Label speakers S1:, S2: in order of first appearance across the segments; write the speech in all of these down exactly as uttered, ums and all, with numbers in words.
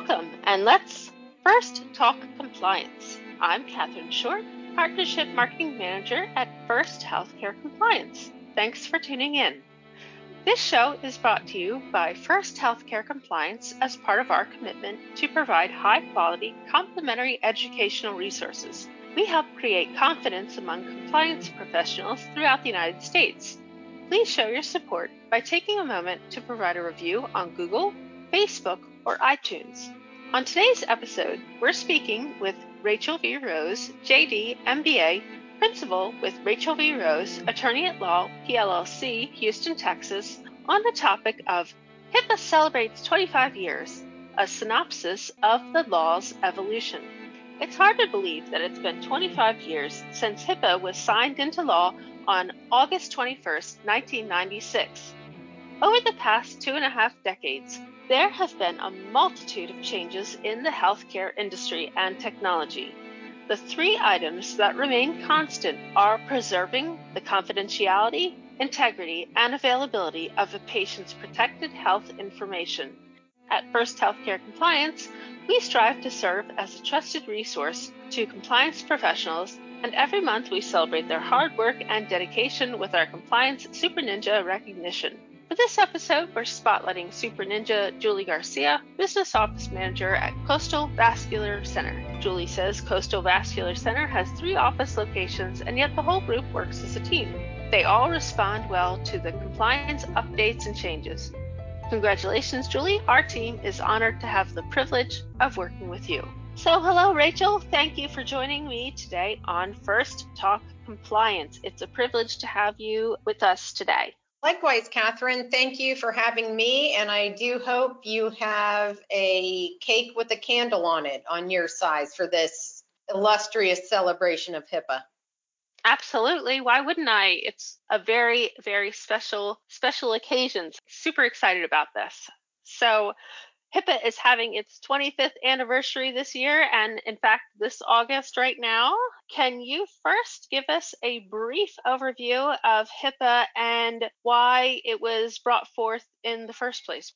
S1: Welcome, and let's first talk compliance. I'm Catherine Short, Partnership Marketing Manager at First Healthcare Compliance. Thanks for tuning in. This show is brought to you by First Healthcare Compliance as part of our commitment to provide high-quality, complementary educational resources. We help create confidence among compliance professionals throughout the United States. Please show your support by taking a moment to provide a review on Google, Facebook, or iTunes. On today's episode, we're speaking with Rachel V. Rose, J D, M B A, Principal with Rachel V. Rose, Attorney at Law, P L L C, Houston, Texas, on the topic of HIPAA celebrates twenty-five years, a synopsis of the law's evolution. It's hard to believe that it's been twenty-five years since HIPAA was signed into law on August twenty-first, nineteen ninety-six. Over the past two and a half decades, there have been a multitude of changes in the healthcare industry and technology. The three items that remain constant are preserving the confidentiality, integrity, and availability of a patient's protected health information. At First Healthcare Compliance, we strive to serve as a trusted resource to compliance professionals, and every month we celebrate their hard work and dedication with our Compliance Super Ninja recognition. For this episode, we're spotlighting Super Ninja Julie Garcia, Business Office Manager at Coastal Vascular Center. Julie says Coastal Vascular Center has three office locations, and yet the whole group works as a team. They all respond well to the compliance updates and changes. Congratulations, Julie. Our team is honored to have the privilege of working with you. So hello, Rachel. Thank you for joining me today on First Talk Compliance. It's a privilege to have you with us today.
S2: Likewise, Catherine, thank you for having me, and I do hope you have a cake with a candle on it on your size for this illustrious celebration of HIPAA.
S1: Absolutely. Why wouldn't I? It's a very, very special, special occasion. Super excited about this. So HIPAA is having its twenty-fifth anniversary this year, and in fact, this August right now. Can you first give us a brief overview of HIPAA and why it was brought forth in the first place?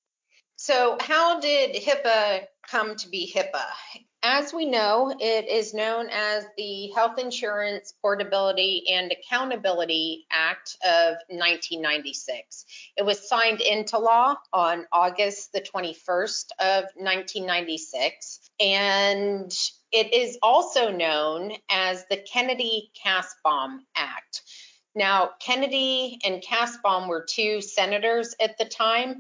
S2: So how did HIPAA come to be HIPAA? As we know, it is known as the Health Insurance Portability and Accountability Act of nineteen ninety-six. It was signed into law on August the twenty-first of nineteen ninety-six, and it is also known as the Kennedy-Kasbaum Act. Now, Kennedy and Kasbaum were two senators at the time,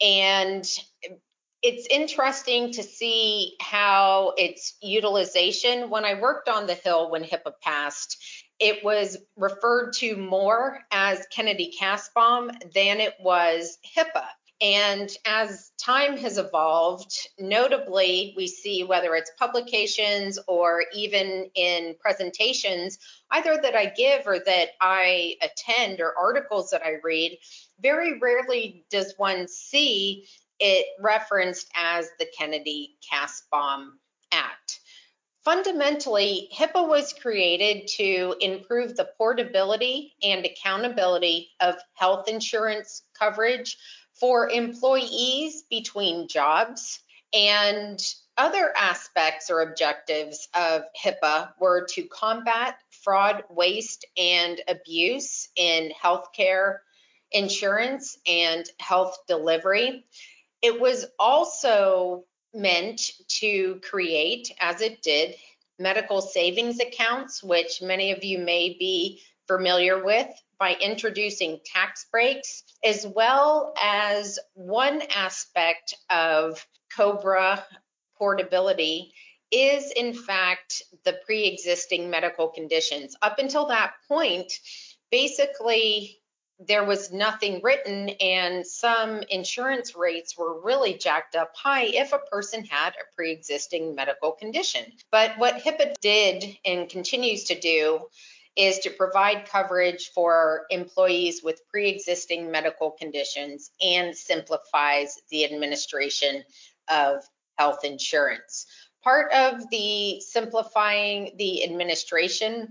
S2: and it's interesting to see how its utilization. When I worked on the Hill when HIPAA passed, it was referred to more as Kennedy-Kasbaum than it was HIPAA. And as time has evolved, notably, we see whether it's publications or even in presentations, either that I give or that I attend or articles that I read, very rarely does one see it referenced as the Kennedy-Kasbaum Act. Fundamentally, HIPAA was created to improve the portability and accountability of health insurance coverage for employees between jobs, and other aspects or objectives of HIPAA were to combat fraud, waste, and abuse in healthcare insurance and health delivery. It was also meant to create, as it did, medical savings accounts, which many of you may be familiar with, by introducing tax breaks, as well as one aspect of COBRA portability is, in fact, the pre-existing medical conditions. Up until that point, basically, there was nothing written, and some insurance rates were really jacked up high if a person had a pre-existing medical condition. But what HIPAA did and continues to do is to provide coverage for employees with pre-existing medical conditions and simplifies the administration of health insurance. Part of the simplifying the administration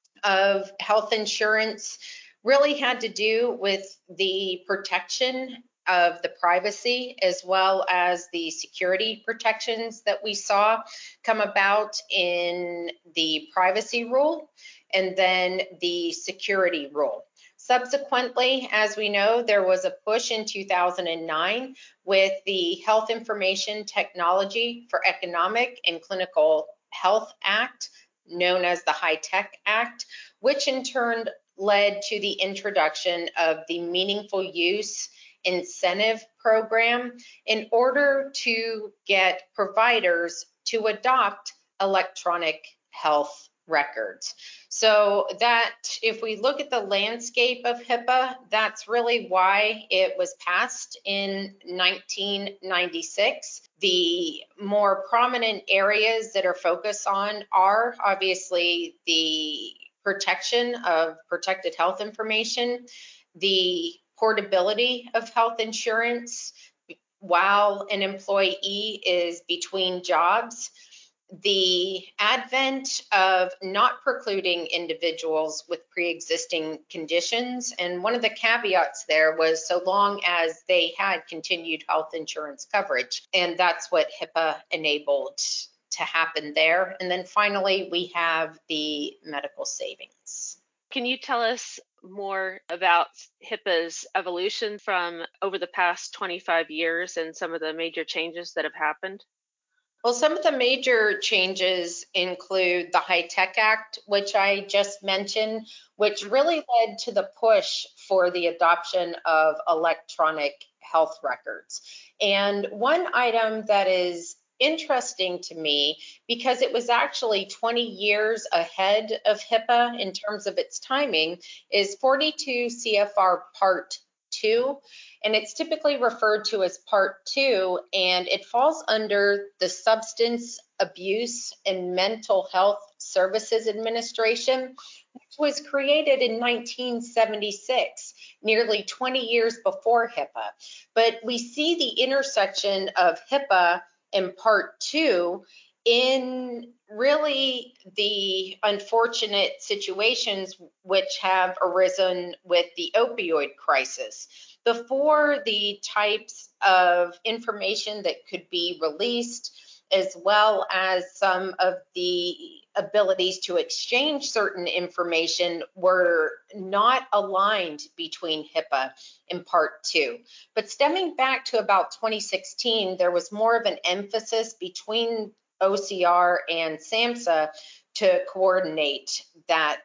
S2: of health insurance really had to do with the protection of the privacy as well as the security protections that we saw come about in the privacy rule and then the security rule. Subsequently, as we know, there was a push in two thousand nine with the Health Information Technology for Economic and Clinical Health Act, known as the HITECH Act, which in turn led to the introduction of the Meaningful Use Incentive Program in order to get providers to adopt electronic health records. So that if we look at the landscape of HIPAA, that's really why it was passed in nineteen ninety-six. The more prominent areas that are focused on are obviously the protection of protected health information, the portability of health insurance while an employee is between jobs, the advent of not precluding individuals with pre-existing conditions. And one of the caveats there was so long as they had continued health insurance coverage. And that's what HIPAA enabled to happen there. And then finally, we have the medical savings.
S1: Can you tell us more about HIPAA's evolution from over the past twenty-five years and some of the major changes that have happened?
S2: Well, some of the major changes include the HITECH Act, which I just mentioned, which really led to the push for the adoption of electronic health records. And one item that is interesting to me, because it was actually twenty years ahead of HIPAA in terms of its timing, is forty-two C F R Part two, and it's typically referred to as Part two, and it falls under the Substance Abuse and Mental Health Services Administration, which was created in nineteen seventy-six, nearly twenty years before HIPAA. But we see the intersection of HIPAA and Part two in really the unfortunate situations which have arisen with the opioid crisis. Before the types of information that could be released, as well as some of the abilities to exchange certain information, were not aligned between HIPAA and Part two. But stemming back to about twenty sixteen, there was more of an emphasis between O C R and SAMHSA to coordinate that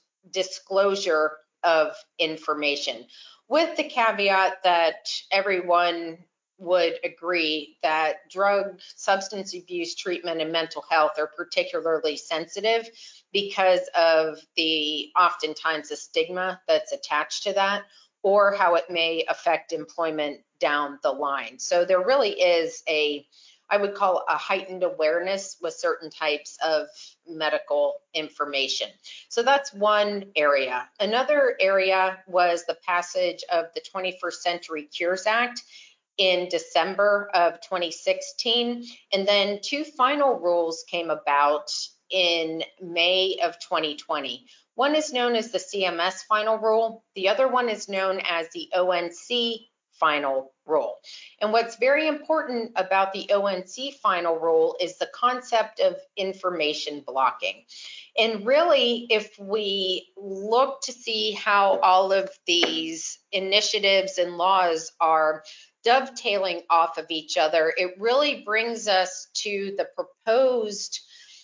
S2: disclosure of information, with the caveat that everyone would agree that drug, substance abuse treatment, and mental health are particularly sensitive because of the oftentimes the stigma that's attached to that, or how it may affect employment down the line. So there really is a, I would call a heightened awareness with certain types of medical information. So that's one area. Another area was the passage of the twenty-first Century Cures Act in December of twenty sixteen. And then two final rules came about in May of twenty twenty. One is known as the C M S final rule. The other one is known as the O N C final rule. And what's very important about the O N C final rule is the concept of information blocking. And really, if we look to see how all of these initiatives and laws are dovetailing off of each other, it really brings us to the proposed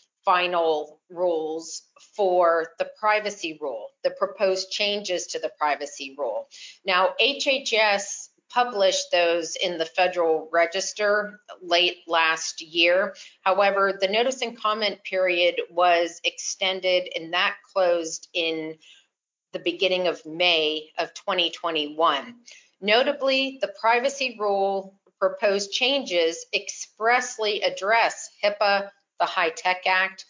S2: final rules for the privacy rule, the proposed changes to the privacy rule. Now, H H S published those in the Federal Register late last year. However, the notice and comment period was extended, and that closed in the beginning of May of twenty twenty-one. Notably, the privacy rule proposed changes expressly address HIPAA, the HITECH Act,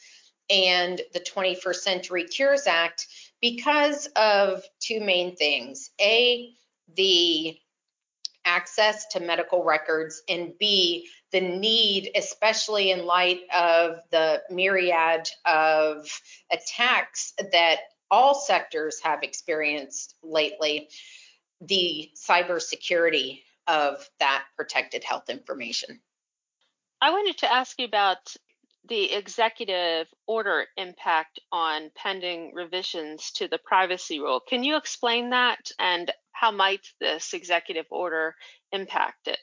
S2: and the twenty-first Century Cures Act because of two main things. A, the access to medical records, and B, the need, especially in light of the myriad of attacks that all sectors have experienced lately, the cybersecurity of that protected health information.
S1: I wanted to ask you about the executive order impact on pending revisions to the privacy rule. Can you explain that, and how might this executive order impact it?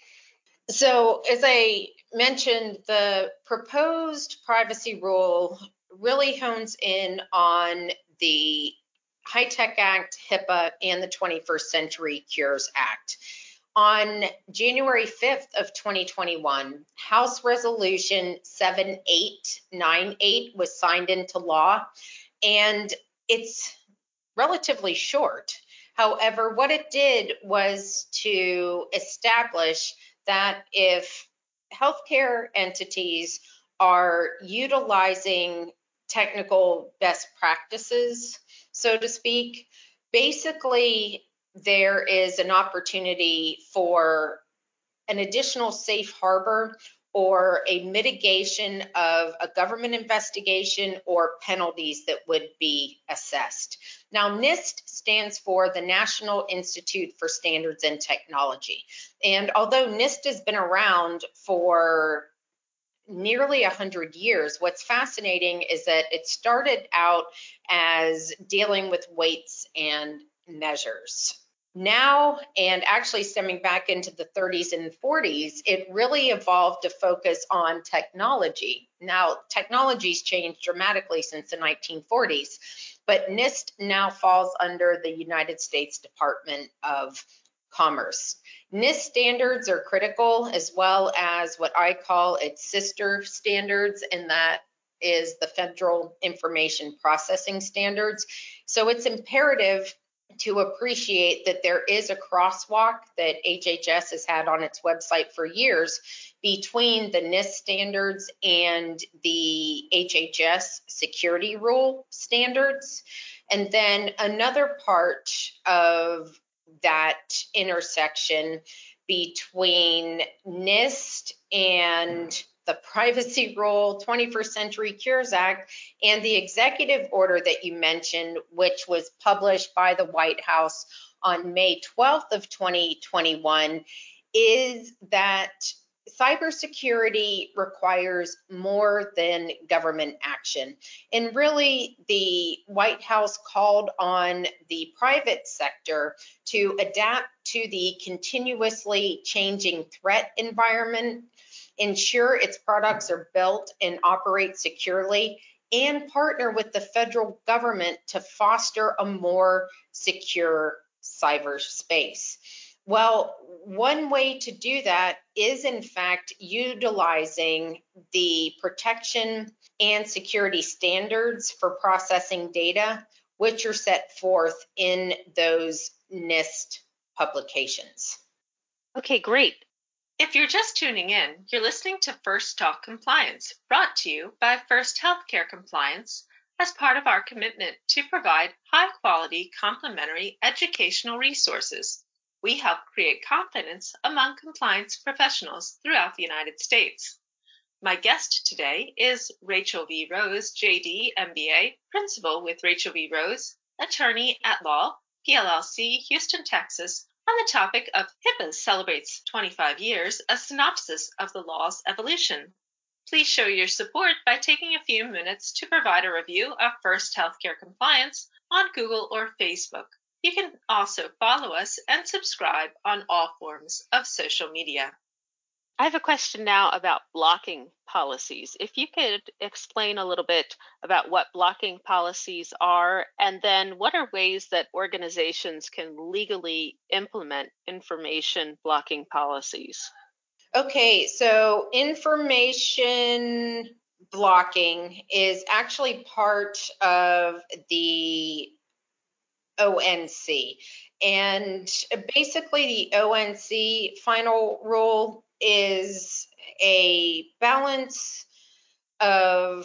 S2: So, as I mentioned, the proposed privacy rule really hones in on the HITECH Act, HIPAA, and the twenty-first Century Cures Act. On January fifth of twenty twenty-one, House Resolution seven eight nine eight was signed into law, and it's relatively short. However, what it did was to establish that if healthcare entities are utilizing technical best practices, so to speak, basically there is an opportunity for an additional safe harbor or a mitigation of a government investigation or penalties that would be assessed. Now, NIST stands for the National Institute for Standards and Technology. And although NIST has been around for nearly one hundred years, what's fascinating is that it started out as dealing with weights and measures. Now, and actually stemming back into the thirties and forties, it really evolved to focus on technology. Now, technology's changed dramatically since the nineteen forties, but NIST now falls under the United States Department of Commerce. NIST standards are critical, as well as what I call its sister standards, and that is the Federal Information Processing Standards. So it's imperative to appreciate that there is a crosswalk that H H S has had on its website for years between the NIST standards and the H H S security rule standards. And then another part of that intersection between NIST and the Privacy Rule, twenty-first Century Cures Act, and the executive order that you mentioned, which was published by the White House on May twelfth of twenty twenty-one, is that cybersecurity requires more than government action. And really, the White House called on the private sector to adapt to the continuously changing threat environment, ensure its products are built and operate securely, and partner with the federal government to foster a more secure cyberspace. Well, one way to do that is, in fact, utilizing the protection and security standards for processing data, which are set forth in those NIST publications.
S1: Okay, great. If you're just tuning in, you're listening to First Talk Compliance, brought to you by First Healthcare Compliance as part of our commitment to provide high-quality, complementary educational resources. We help create confidence among compliance professionals throughout the United States. My guest today is Rachel V. Rose, J D, M B A, Principal with Rachel V. Rose, Attorney at Law, P L L C, Houston, Texas, on the topic of HIPAA celebrates twenty-five years, a synopsis of the law's evolution. Please show your support by taking a few minutes to provide a review of First Healthcare Compliance on Google or Facebook. You can also follow us and subscribe on all forms of social media. I have a question now about blocking policies. If you could explain a little bit about what blocking policies are, and then what are ways that organizations can legally implement information blocking policies?
S2: Okay, so information blocking is actually part of the O N C. And basically, the O N C final rule is a balance of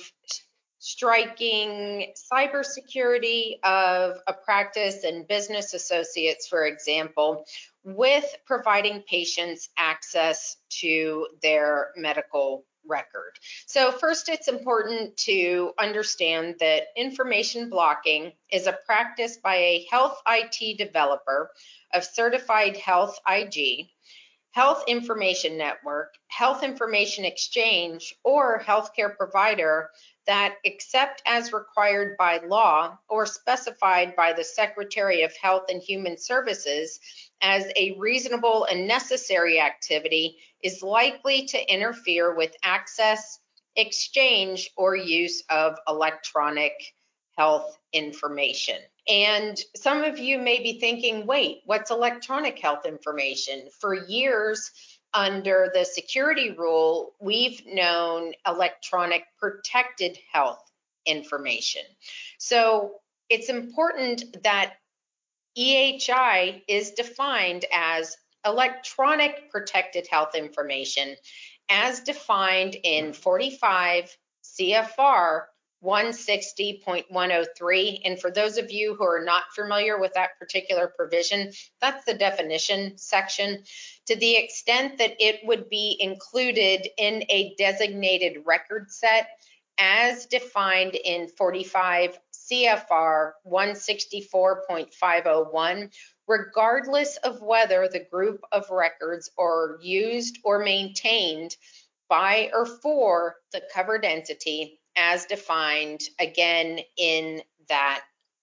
S2: striking cybersecurity of a practice and business associates, for example, with providing patients access to their medical record. So first, it's important to understand that information blocking is a practice by a health I T developer of certified health I G health information network, health information exchange, or healthcare provider that, except as required by law or specified by the Secretary of Health and Human Services as a reasonable and necessary activity, is likely to interfere with access, exchange, or use of electronic health information. And some of you may be thinking, wait, what's electronic health information? For years, under the security rule, we've known electronic protected health information. So it's important that E H I is defined as electronic protected health information as defined in forty-five C F R one sixty point one oh three. And for those of you who are not familiar with that particular provision, that's the definition section. To the extent that it would be included in a designated record set as defined in forty-five C F R one sixty-four point five oh one, regardless of whether the group of records are used or maintained by or for the covered entity as defined again in that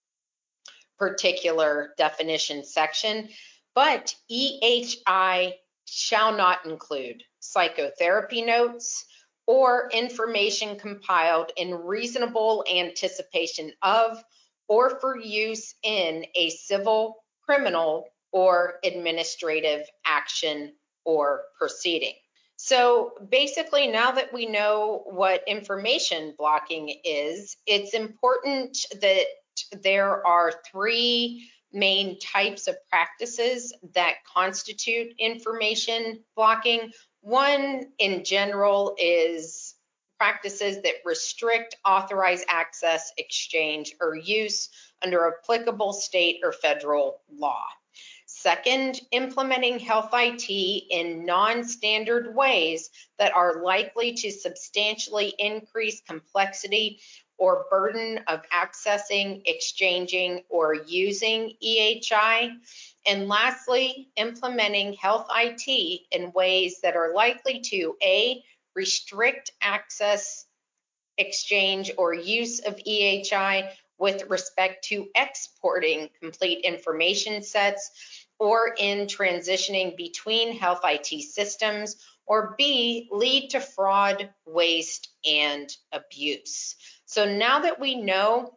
S2: particular definition section. But E H I shall not include psychotherapy notes or information compiled in reasonable anticipation of or for use in a civil, criminal, or administrative action or proceeding. So basically, now that we know what information blocking is, it's important that there are three main types of practices that constitute information blocking. One, in general, is practices that restrict authorized access, exchange, or use under applicable state or federal law. Second, implementing health I T in non-standard ways that are likely to substantially increase complexity or burden of accessing, exchanging, or using E H I. And lastly, implementing health I T in ways that are likely to A, restrict access, exchange, or use of E H I with respect to exporting complete information sets, or in transitioning between health I T systems, or B, lead to fraud, waste, and abuse. So now that we know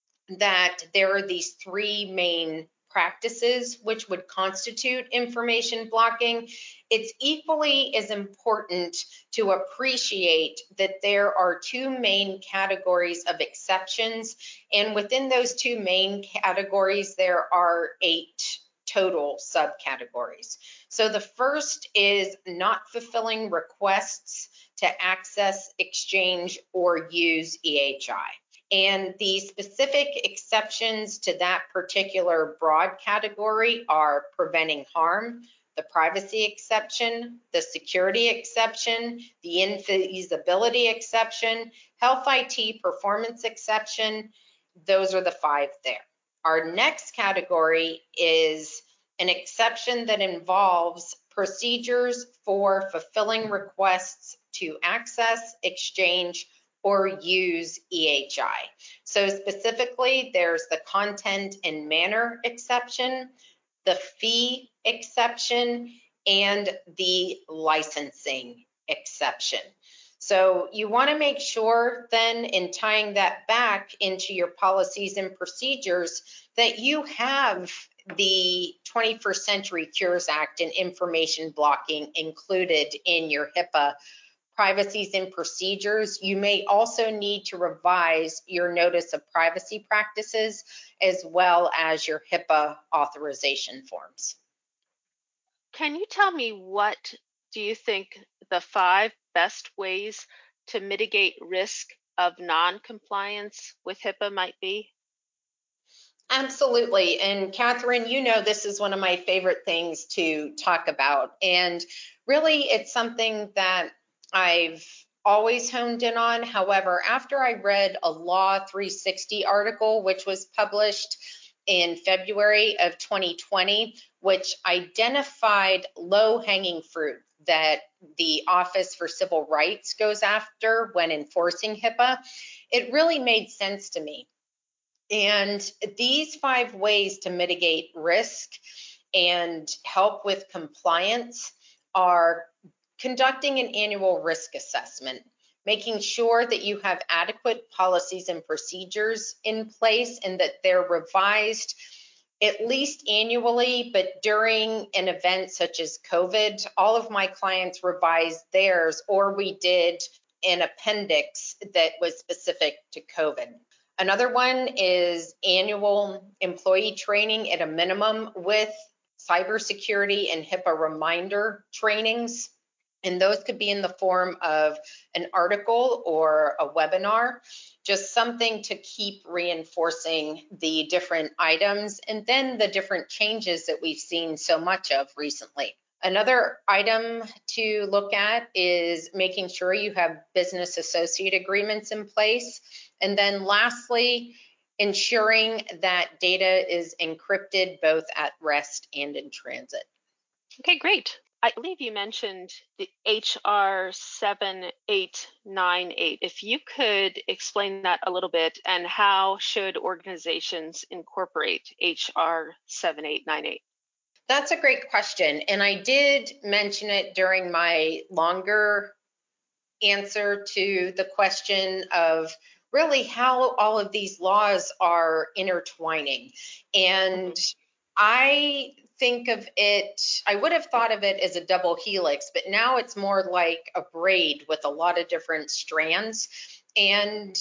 S2: that there are these three main practices which would constitute information blocking, it's equally as important to appreciate that there are two main categories of exceptions, and within those two main categories, there are eight total subcategories. So the first is not fulfilling requests to access, exchange, or use E H I. And the specific exceptions to that particular broad category are preventing harm, the privacy exception, the security exception, the infeasibility exception, health I T performance exception. Those are the five there. Our next category is an exception that involves procedures for fulfilling requests to access, exchange, or use E H I. So specifically, there's the content and manner exception, the fee exception, and the licensing exception. So you want to make sure then, in tying that back into your policies and procedures, that you have the twenty-first Century Cures Act and information blocking included in your HIPAA privacies and procedures. You may also need to revise your notice of privacy practices as well as your HIPAA authorization forms.
S1: Can you tell me what do you think the five best ways to mitigate risk of non-compliance with HIPAA might be?
S2: Absolutely. And Catherine, you know, this is one of my favorite things to talk about. And really, it's something that I've always honed in on. However, after I read a Law three sixty article, which was published in February of twenty twenty, which identified low-hanging fruit that the Office for Civil Rights goes after when enforcing HIPAA, it really made sense to me. And these five ways to mitigate risk and help with compliance are conducting an annual risk assessment, making sure that you have adequate policies and procedures in place and that they're revised at least annually, but during an event such as COVID, all of my clients revised theirs, or we did an appendix that was specific to COVID. Another one is annual employee training at a minimum with cybersecurity and HIPAA reminder trainings. And those could be in the form of an article or a webinar, just something to keep reinforcing the different items and then the different changes that we've seen so much of recently. Another item to look at is making sure you have business associate agreements in place. And then lastly, ensuring that data is encrypted both at rest and in transit.
S1: Okay, great. I believe you mentioned the H R seven eight nine eight. If you could explain that a little bit, and how should organizations incorporate H R seven eight nine eight?
S2: That's a great question. And I did mention it during my longer answer to the question of really how all of these laws are intertwining. And I think of it, I would have thought of it as a double helix, but now it's more like a braid with a lot of different strands. And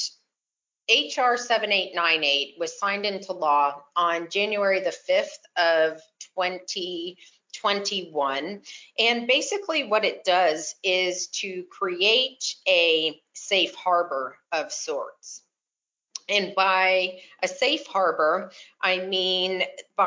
S2: H R seven eight nine eight was signed into law on January the fifth of twenty twenty-one. And basically what it does is to create a safe harbor of sorts. And by a safe harbor, I mean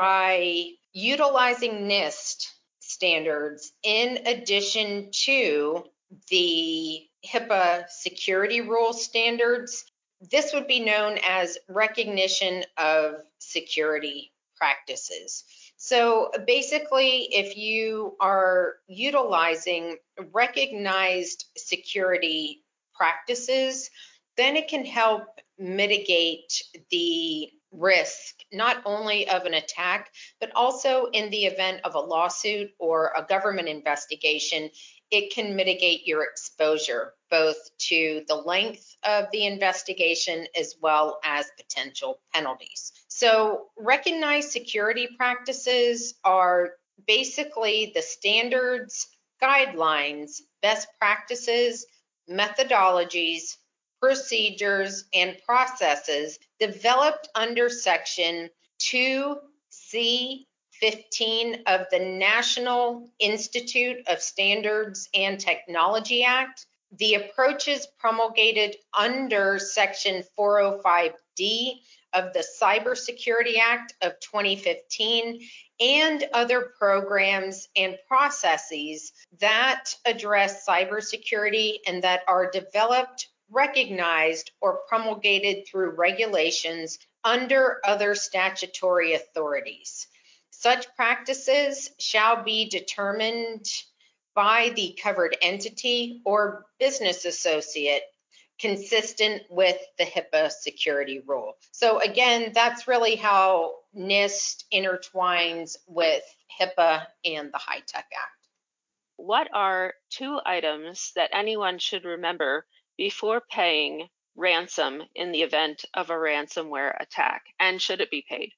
S2: by utilizing NIST standards in addition to the HIPAA security rule standards. This would be known as recognition of security practices. So basically, if you are utilizing recognized security practices, then it can help mitigate the risk, not only of an attack, but also in the event of a lawsuit or a government investigation, it can mitigate your exposure, both to the length of the investigation as well as potential penalties. So recognized security practices are basically the standards, guidelines, best practices, methodologies, procedures, and processes developed under Section two C fifteen of the National Institute of Standards and Technology Act, the approaches promulgated under Section four oh five D of the Cybersecurity Act of twenty fifteen, and other programs and processes that address cybersecurity and that are developed, recognized, or promulgated through regulations under other statutory authorities. Such practices shall be determined by the covered entity or business associate consistent with the HIPAA security rule. So again, that's really how NIST intertwines with HIPAA and the HITECH Act.
S1: What are two items that anyone should remember before paying ransom in the event of a ransomware attack, and should it be paid?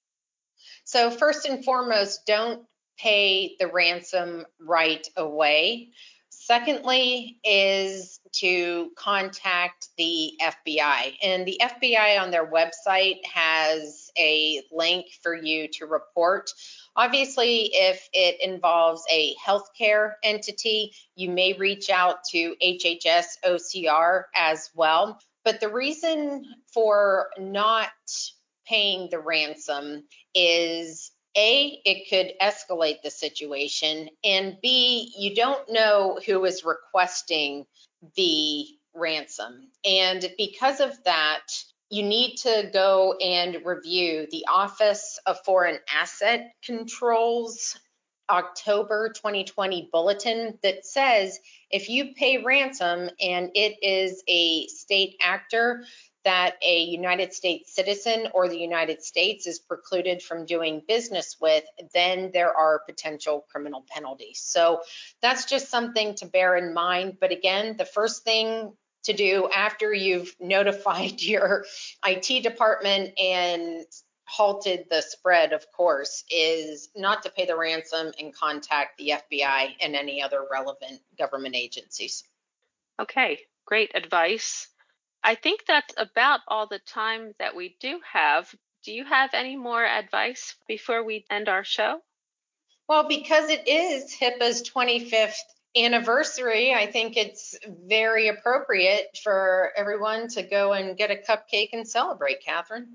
S2: So first and foremost, don't pay the ransom right away. Secondly is to contact the F B I. And the F B I on their website has a link for you to report. Obviously, if it involves a healthcare entity, you may reach out to H H S O C R as well. But the reason for not paying the ransom is A, it could escalate the situation, and B, you don't know who is requesting the ransom. And because of that, you need to go and review the Office of Foreign Asset Control's October twenty twenty bulletin that says if you pay ransom and it is a state actor that a United States citizen or the United States is precluded from doing business with, then there are potential criminal penalties. So that's just something to bear in mind. But again, the first thing to do after you've notified your I T department and halted the spread, of course, is not to pay the ransom and contact the F B I and any other relevant government agencies.
S1: Okay, great advice. I think that's about all the time that we do have. Do you have any more advice before we end our show?
S2: Well, because it is HIPAA's twenty-fifth anniversary, I think it's very appropriate for everyone to go and get a cupcake and celebrate, Catherine.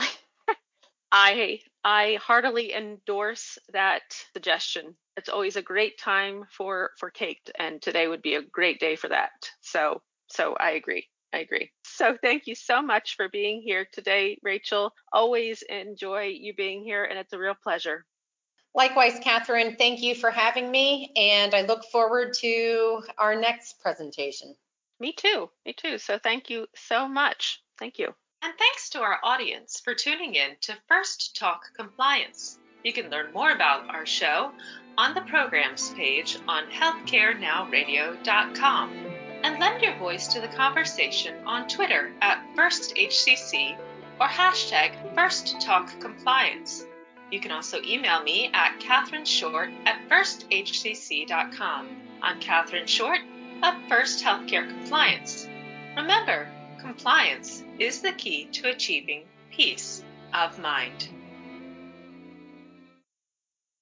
S1: I I heartily endorse that suggestion. It's always a great time for for cake, and today would be a great day for that. So so I agree. I agree. So thank you so much for being here today, Rachel. Always enjoy you being here, and it's a real pleasure.
S2: Likewise, Catherine, thank you for having me, and I look forward to our next presentation.
S1: Me too. Me too. So thank you so much. Thank you. And thanks to our audience for tuning in to First Talk Compliance. You can learn more about our show on the programs page on healthcare now radio dot com. And lend your voice to the conversation on Twitter at First H C C or hashtag First Talk Compliance. You can also email me at Catherine Short at first h c c dot com. I'm Catherine Short of First Healthcare Compliance. Remember, compliance is the key to achieving peace of mind.